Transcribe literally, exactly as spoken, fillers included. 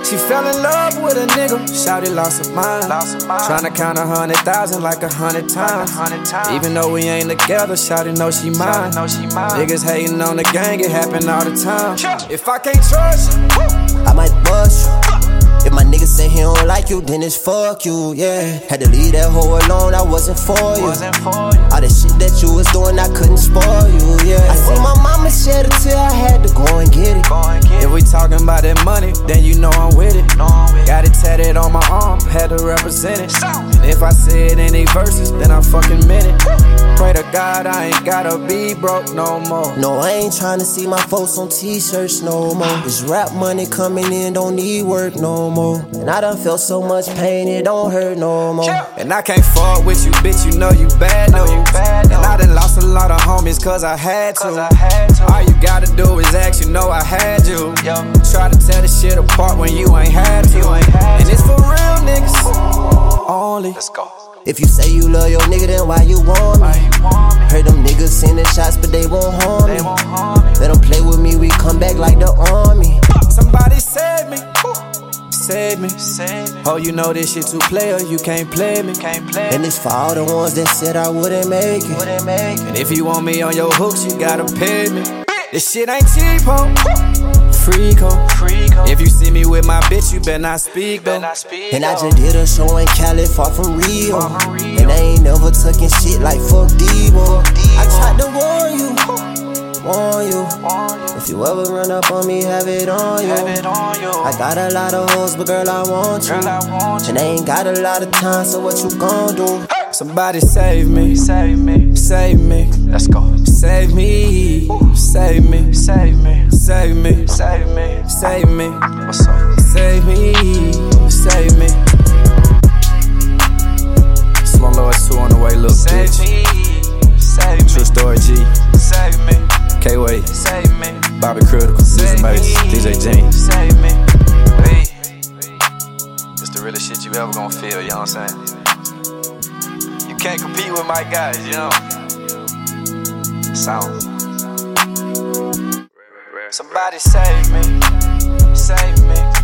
She fell in love with a nigga, shawty lost her mind. Tryna count a hundred thousand like a hundred times. Even though we ain't together, shawty know she mine. Niggas hating on the gang, it happen all the time. If I can't trust you, I might bust you. If my nigga say he don't like you, then it's fuck you, yeah. Had to leave that hoe alone, I wasn't for you. All the shit that you was doing, I couldn't spoil you, yeah. I see my mama shed a tear, I had to go and get it. If we talking about that money, then you know I'm with it. Got it tatted on my arm, had to represent it. And if I say it in these verses, then I fucking meant it. Pray to God I ain't gotta be broke no more. No, I ain't tryna see my folks on t-shirts no more. This rap money coming in, don't need work no more. And I done felt so much pain, it don't hurt no more. And I can't fuck with you, bitch, you know you bad news. And I done lost a lot of homies cause I had to. All you gotta do is ask, you know I had you. Try to tear the shit apart when you ain't had to. And it's for real niggas only. Let's go. If you say you love your nigga, then why you want me? Heard them niggas sending shots, but they won't harm me. Let them play with me, we come back like the army. Somebody save me, save me. Oh, you know this shit too player, you can't play me. And it's for all the ones that said I wouldn't make it. And if you want me on your hooks, you gotta pay me. This shit ain't cheap, ho. Freak, ho. If you see me with my bitch, you better not speak, though. And I just did a show in Cali, far from Rio. And I ain't never tucking shit like fuck Devo. I tried to warn you, warn you. If you ever run up on me, have it on you. I got a lot of hoes, but girl, I want you. And I ain't got a lot of time, so what you gon' do? Somebody save me, save me, save me. Let's go. Save me, save me, Save me. save me, Save me. save me, What's up? save me, save me. Slow Lord two on the way, little Save bitch. me. Save me. True story G, Save me. K-Way, Save me. Bobby Critical, Music Mates, D J Gene. Save me. Hey. It's the realest shit you ever gonna feel, you know what I'm saying? You can't compete with my guys, you know? Sound. Somebody save me. Save me.